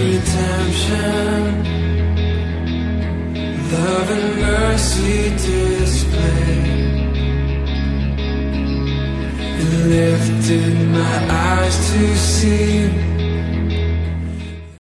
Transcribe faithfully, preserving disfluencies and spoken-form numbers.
redemption, love and mercy displayed. It lifted my eyes to see